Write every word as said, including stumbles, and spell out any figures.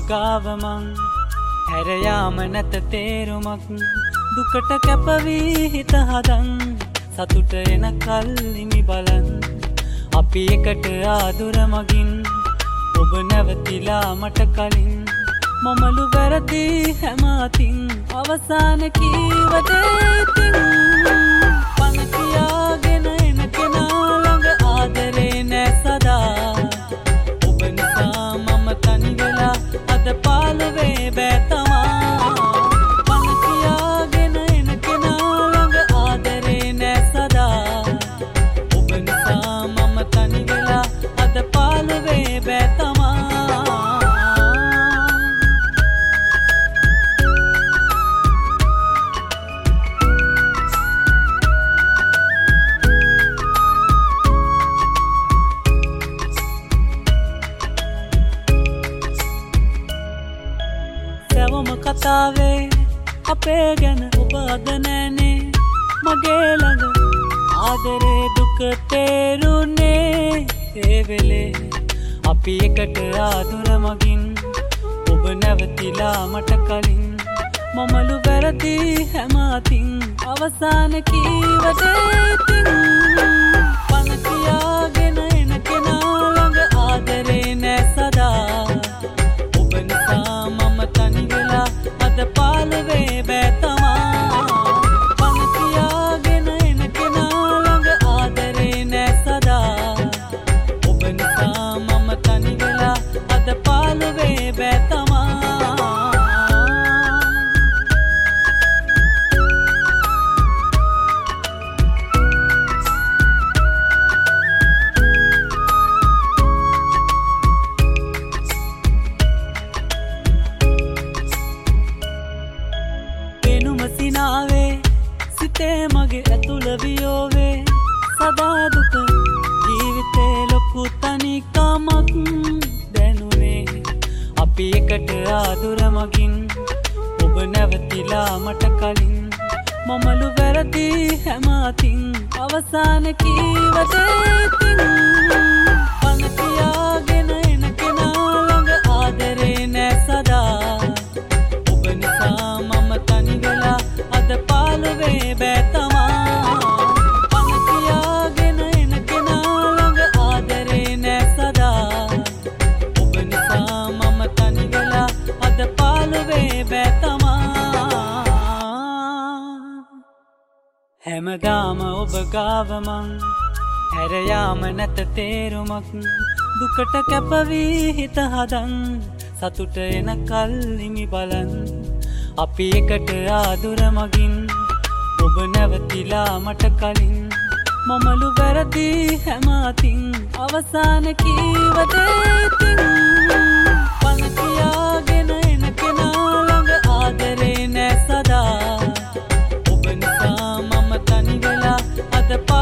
ගාව මං හැර යාම නැත තේරුමක් දුකට කැපවී හිත හදන් සතුට එන කල්ලිමි බලන් අපි එකට ආදුර මගින් ඔබ නැවතිලා මට කලින් මමලු වැරදි හැම අතින් අවසාන කීවදේ ඉතින් පණ කියාගෙන එන කෙනා ළඟ ආදරේ නෑ සදා ඔබ නිසා මම තනි වෙලා අද පාළුවේ බෑ තමා පණ කියාගෙන එන කෙනා ළඟ ආදරේ නෑ සදා ඔබ නිසා මම තනි වෙලා අද පාළුවේ බෑ තමා කතාවේ අපේ ගැන ඔබ අද නෑනේ මගේ ළඟ ආදරේ දුක තේරුනේ ඒ වෙලේ අපි එකට ආදුර මගින් ඔබ නැවතිලා මට කලින් මමලු වැරදි හැම අතින් අවසාන කීවදේ ඉතින් පණ කියාගෙන එන කෙනා ළඟ ආදරේ නෑ සදා ඔබ නිසා මම තනි වෙලා අද පාළුවේ බෑ තමා පණ කියාගෙන එන කෙනා ළඟ ආදරේ නෑ සදා ඔබ නිසා මම තනි වෙලා අද පාළුවේ බෑ තමා සිතේ මගේ ඇතුළ වියෝවේ සදා දුක ජීවිතේ ලොකු තනිකමක් දැනුනේ අපි එකට ආදුර මගින් ඔබ නැවතිලා මට කලින් මමලු වැරදි හැම අතින් අවසාන කීවදේ ඉතින් පණ කියාගෙන එන කෙනා ළඟ ආදරේ නෑ සදා ඔබ නිසා මම තනි වෙලා අද පාළුවේ බෑ තමා පණ කියාගෙන එන කෙනා ළඟ ආදරේ නෑ සදා ඔබ නිසා මම තනි වෙලා අද පාළුවේ බෑ තමා හැමදාම ඔබ ගාව මං හැර යාම නැත තේරුමක් දුකට කැපවී හිත හදන් සතුට එන කල්ලිමි බලන් අපි එකට ආදුර මගින් ඔබ නැවතිලා මට කලින් මමලු වැරදි හැම අතින් අවසාන කීවදේ ඉතින් පණ කියාගෙන එන කෙනා ළඟ ආදරේ නෑ සදා ඔබ නිසා මම තනි වෙලා අද